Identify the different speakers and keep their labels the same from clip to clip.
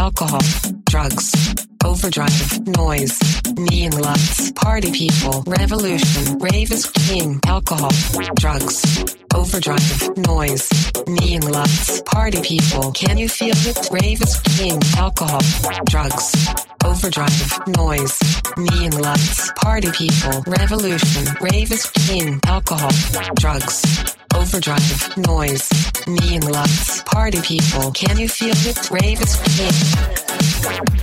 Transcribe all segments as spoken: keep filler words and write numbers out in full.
Speaker 1: alcohol, drugs, overdrive, noise, neon lights, party people, revolution, rave is king, alcohol, drugs, overdrive, noise, neon lights, party people, can you feel it? Rave is king, alcohol, drugs, overdrive, noise, neon lights, party people, revolution, rave is king, alcohol, drugs, overdrive, noise, neon lights, party people, can you feel it? Rave is king.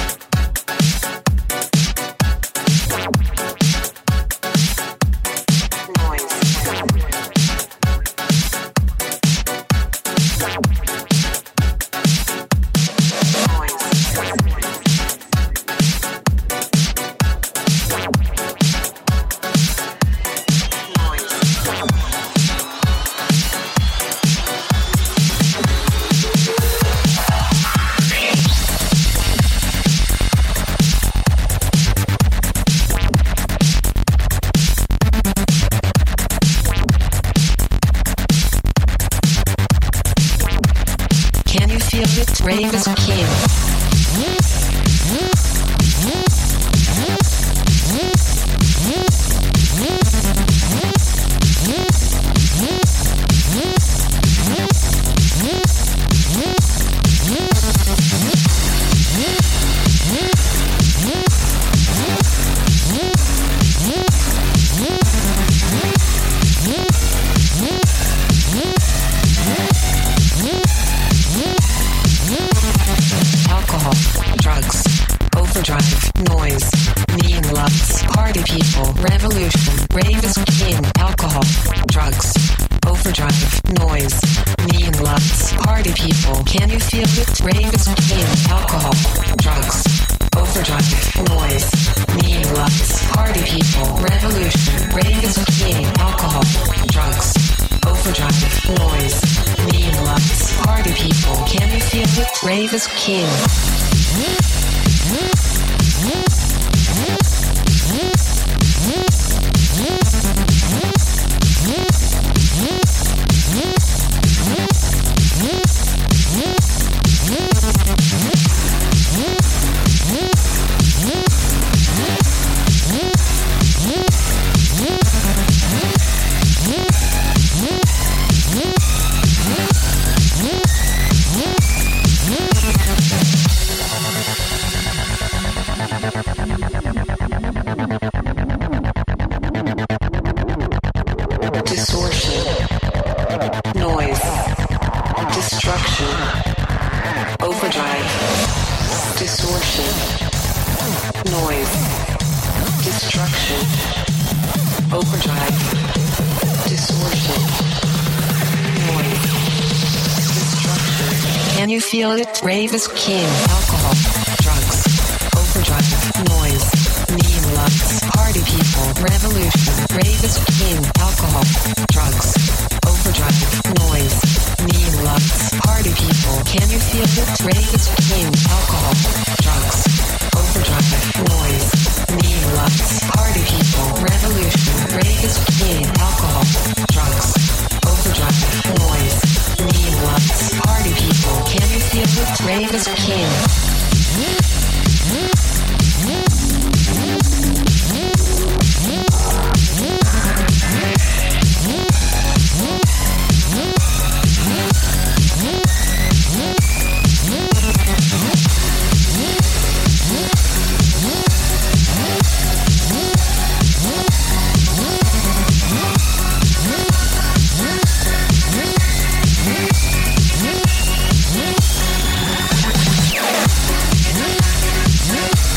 Speaker 1: Rave is king. Rave is king. Feel it, rave is king, alcohol, drugs, overdrive, noise, neon lights, party people, revolution, rave is king, alcohol, drugs, overdrive, noise, neon lights, party people, can you feel it? Rave is king, alcohol, drugs, overdrive, noise, neon lights, party people, revolution, rave is king, alcohol, drugs, overdrive, noise, neon lights, party people, can you feel it? Rave is king.
Speaker 2: Yeah.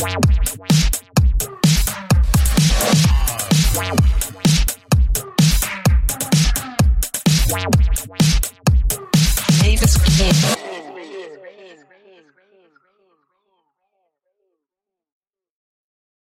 Speaker 1: Davis King.